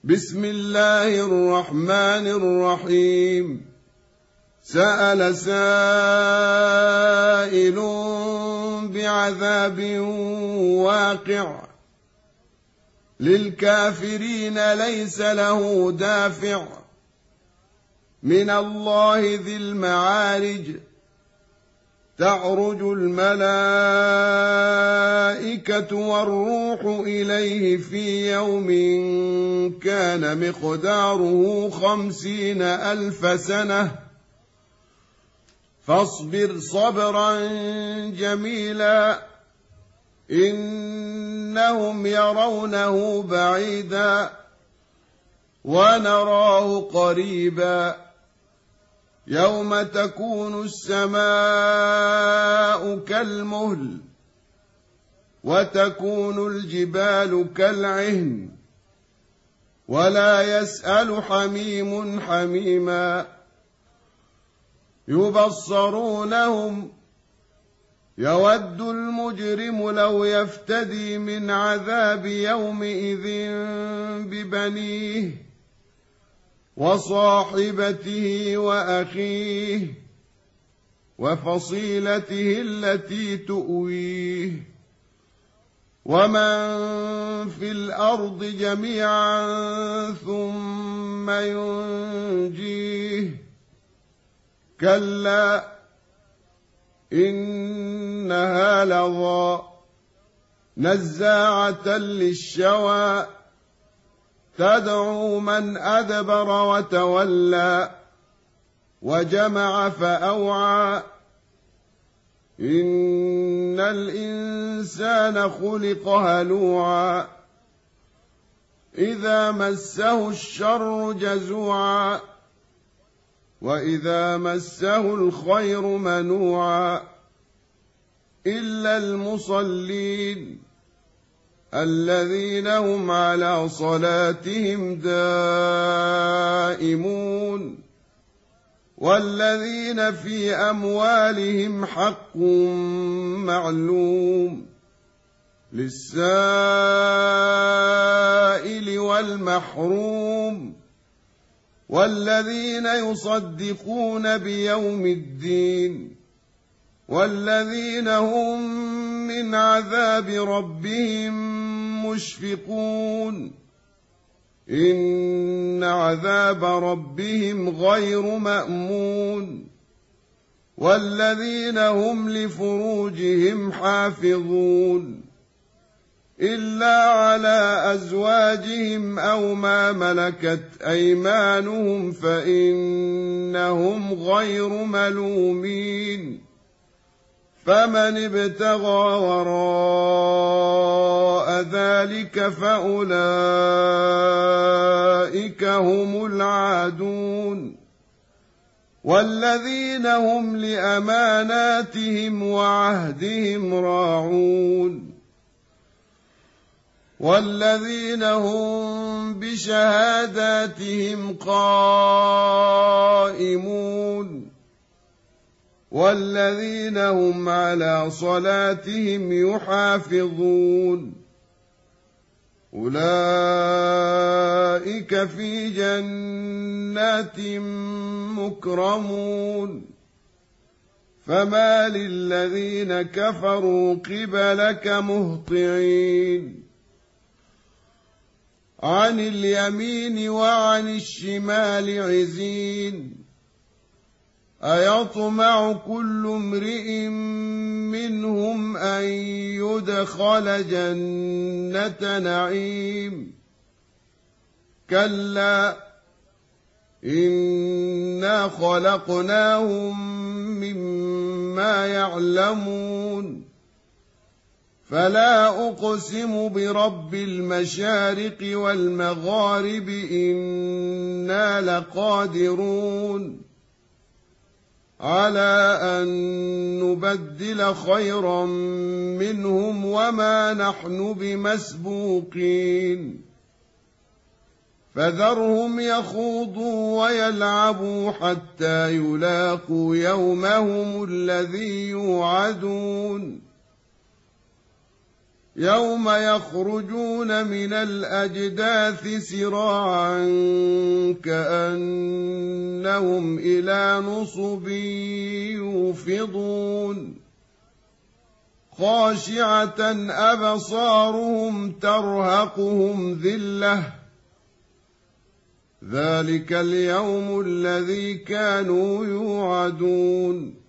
بسم الله الرحمن الرحيم. سأل سائل بعذاب واقع للكافرين ليس له دافع من الله ذي المعارج. تعرج الملائكة والروح إليه في يوم كان مقداره 50,000 سنة فاصبر صبرا جميلا إنهم يرونه بعيدا ونراه قريبا. يوم تكون السماء كالمهل وتكون الجبال كالعهن ولا يسأل حميم حميما. يبصرونهم يود المجرم لو يفتدي من عذاب يومئذ ببنيه وصاحبته وأخيه وفصيلته التي تؤويه ومن في الأرض جميعا ثم ينجيه. كلا إنها لظى نزاعة للشوى تدعو من أدبر وتولى وجمع فأوعى. إن الإنسان خلق هلوعا إذا مسه الشر جزوعا وإذا مسه الخير منوعا إلا المصلين الذين هم على صلاتهم دائمون والذين في أموالهم حق معلوم للسائل والمحروم والذين يصدقون بيوم الدين والذين هم من عذاب ربهم مشفقون. إن عذاب ربهم غير مأمون والذين هم لفروجهم حافظون إلا على أزواجهم أو ما ملكت أيمانهم فإنهم غير ملومين. فمن ابتغى وراء ذلك فأولئك هم العادون والذين هم لأماناتهم وعهدهم راعون والذين هم بشهاداتهم قائمون والذين هم على صلاتهم يحافظون. أولئك في جنات مكرمون. فما للذين كفروا قبلك مهطعين عن اليمين وعن الشمال عزين. أيطمع كل امرئ منهم أن يدخل جنة نعيم. كلا إنا خلقناهم مما يعلمون. فلا أقسم برب المشارق والمغارب إنا لقادرون على أن نبدل خيرا منهم وما نحن بمسبوقين. فذرهم يخوضوا ويلعبوا حتى يلاقوا يومهم الذي يوعدون. يوم يخرجون من الأجداث سراعا كأنهم إلى نصب يوفضون خاشعة أبصارهم ترهقهم ذلة ذلك اليوم الذي كانوا يوعدون